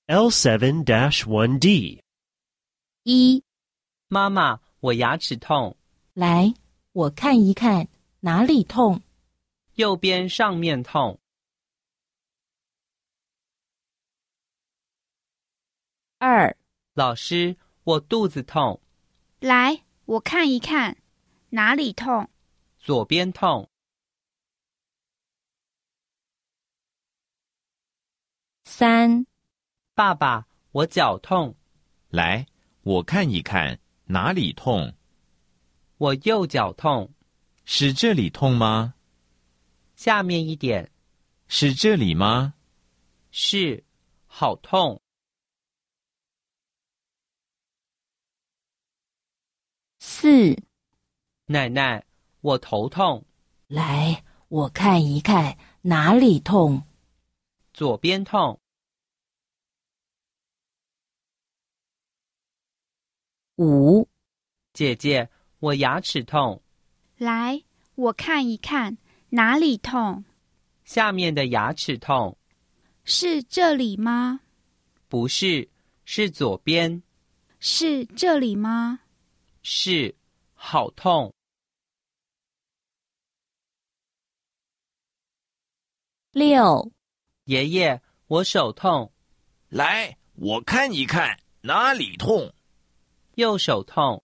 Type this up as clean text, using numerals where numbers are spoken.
L7-1D 一， 妈妈，我牙齿痛， 来，我看一看哪里痛。 右边上面痛。 二， 老师，我肚子痛， 来，我看一看，哪里痛？ 左边痛。 三， 爸爸，我脚痛， 来，我看一看哪里痛。 我右脚痛， 是这里痛吗？ 下面一点， 是这里吗？ 是，好痛。 四， 奶奶，我头痛， 来，我看一看哪里痛。 左边痛。 五， 姐姐，我牙齿痛， 来，我看一看，哪里痛？ 下面的牙齿痛。 是这里吗？ 不是，是左边。 是这里吗？ 是，好痛。 六， 爷爷，我手痛， 来，我看一看哪里痛。 右手痛。